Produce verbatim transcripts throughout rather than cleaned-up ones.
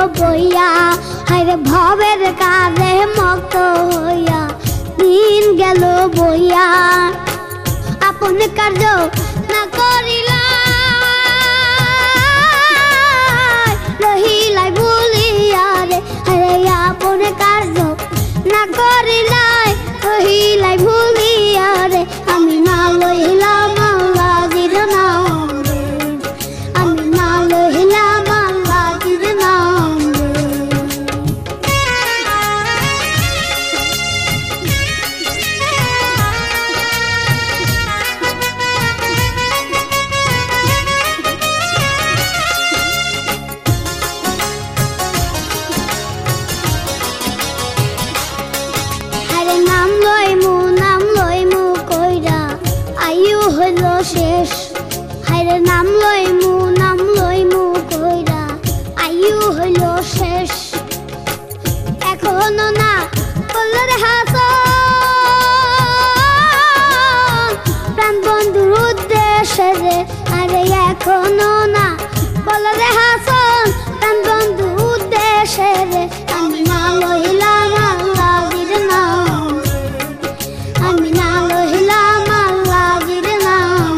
বইয়া হায়রে ভবের কাজে মত হইয়া দিন গেল বইয়া আপন কার্য না করিলা রহিলাই ভুলিয়া রে হায়রে আপন কার্য না করিলাই রহিলাই ভুলিয়া রে আমি না লইলাম আল্লাহর নাম রে আমি না লইলাম আল্লাহর নাম আরে নাম লইমু নাম লইমু কইরা আয়ু হইল শেষ হায়রে নাম লইমু নাম লইমু কইরা আয়ু হইল শেষ এখনো না বলরে হাসন প্রাণ বন্ধুর উদ্দেশ্যে রে আরে এখনো না বলরে হাসন প্রাণ বন্ধুর উদ্দেশ্যে রে আমি না লইলাম আল্লাহর নাম আমি না লইলাম আল্লাহর নাম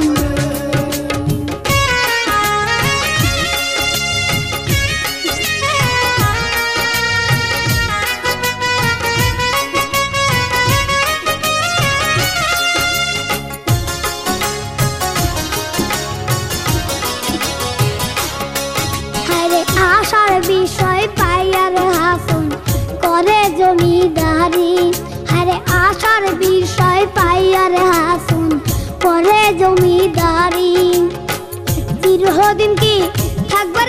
হায়রে আশার বিষয় পাইয়ার হাসন করে জমিদারি হায়রে আশার বিষয় পাইয়ার হাসন করে জমিদারি চিরদিন কি থাকবার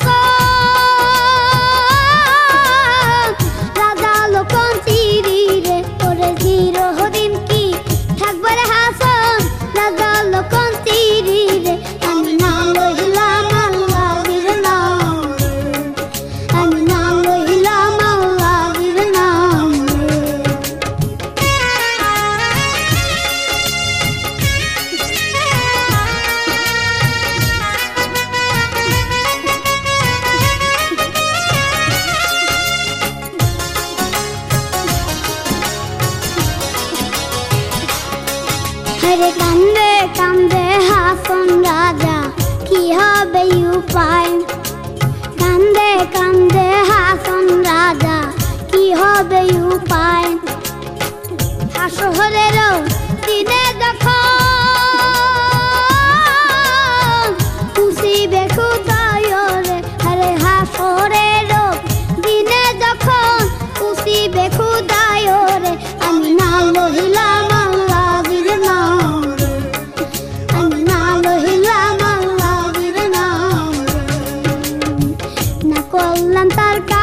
হাসন রাজা লোকন চিরি রে ওরে চিরদিন কি থাকবার হাসন রাজা লোকন চিরি রে আমি না লইলাম আল্লাহর নাম আমি না লইলাম আল্লাহর নাম হায়রে কান্দে কান্দে হাসন রাজা কি হবে উপায় কান্দে কান্দে হাসন রাজা কি হবে উপায় হাসরেরও দিনে যখন খুশিবে খুদায় রে আরে হাসরেরও দিনে যখন খুশিবে খুদায় রে আমি না লইলাম আল্লাহর নাম আমি না লইলাম আল্লাহর নাম না করলাম তার